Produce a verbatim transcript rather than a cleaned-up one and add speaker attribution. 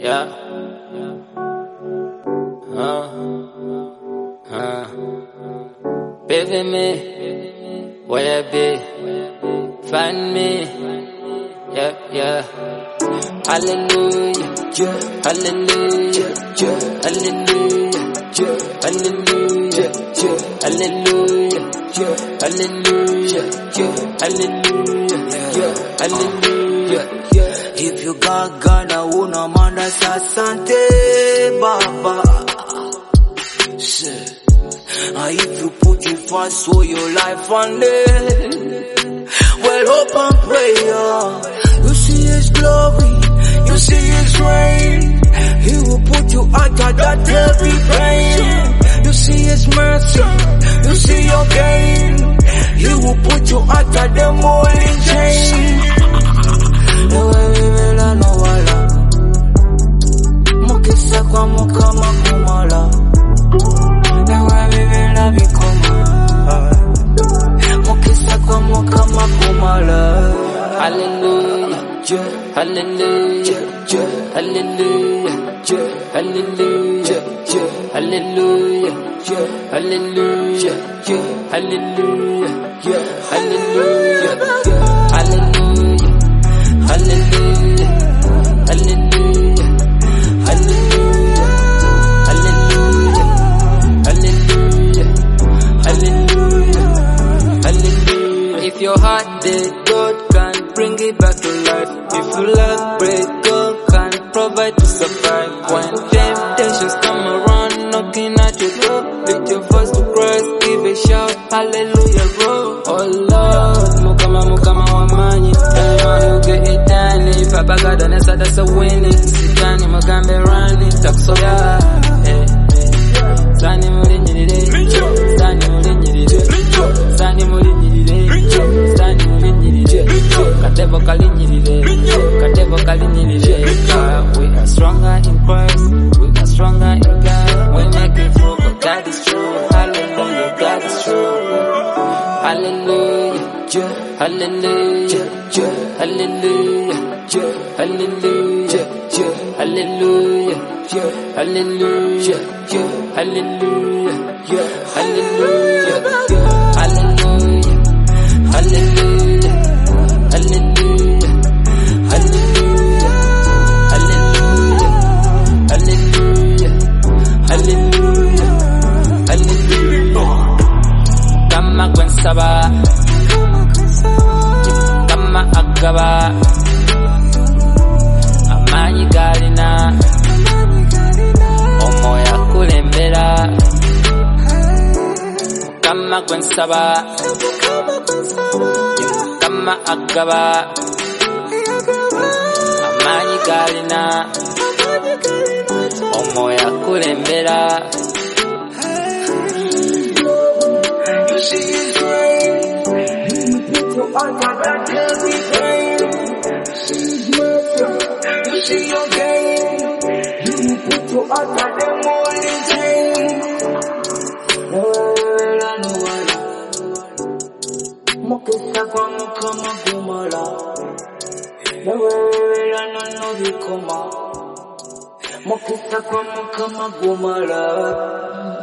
Speaker 1: Yeah. Uh, uh. Baby me, where you be? Find me. Yeah, yeah. Hallelujah. Yeah. Hallelujah. Yeah. Hallelujah. Yeah. Hallelujah. Yeah. Hallelujah. Yeah. Hallelujah. Yeah. Hallelujah. Yeah. Hallelujah. Yeah.
Speaker 2: If you got God, I wanna manda sasante Baba. Say, ah, if you put you first, so your life on it. Well, hope and prayer. You see His glory, you see His reign. He will put you out of that heavy pain. You see His mercy, you see your gain. He will put you out of the moldy chain. No way, vela no wala. Mokisa kwa mukama kumala. No way, vela bikoma. Mokisa kwa mukama kumala.
Speaker 1: Hallelujah. Yeah. Hallelujah. Yeah. Hallelujah. Yeah. Hallelujah. Yeah. Hallelujah. Yeah. Hallelujah. Yeah. Hallelujah. Yeah. Hallelujah. Yeah. Hallelujah. Hallelujah. Hallelujah. Hallelujah. Hallelujah. Hallelujah. Hallelujah. If your heart dead, God can bring it back to life. If you love bread, God can provide to survive. When temptations come around, knocking at your door, lift your voice to Christ, give a shout, hallelujah, bro. Oh Lord, mukama mukama wamanyi, you get it done. If I bag out on a side, that's a winning. Sitani mugambe running, taksoya. Sani muri nyirire, sani muri nyirire, sani muri nyirire, sani muri nyirire. Katevo kali nyirire, katevo kali nyirire. We are stronger in Christ, we are stronger in God. We make it through, but God is true. Hallelujah, God is true. Hallelujah. Yeah. Hallelujah, yeah. Hallelujah, yeah. Hallelujah, yeah. Hallelujah, yeah. Hallelujah, yeah. Hallelujah, yeah. Hallelujah, yeah. Hallelujah, hallelujah, hallelujah, hallelujah, hallelujah, hallelujah, hallelujah. Kama kwensaba Agaba amanyi galina omoya kulembera kama gwensaba kama agaba amanyi galina omoya kulembera. You see His reign, you are that heavy pain. You see His mercy, you see your gain. He will put you out of the moldy chain. No wala, no wala. Mokisa kwa mukama kumala. No wala, no no bikoma. Mokisa kwa mukama kumala.